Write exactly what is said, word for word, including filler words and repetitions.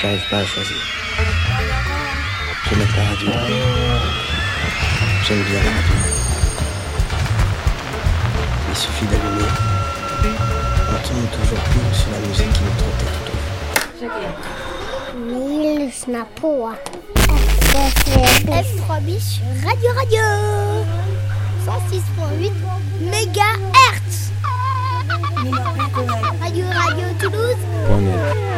J'arrive pas à choisir. Je mets la radio. J'aime bien la radio. Il suffit d'allumer. On tombe toujours plus sur la musique qui nous trottait tout au fond. Ni lyssna på F trois Biche Radio Radio cent six point huit mégahertz. Radio Radio Toulouse.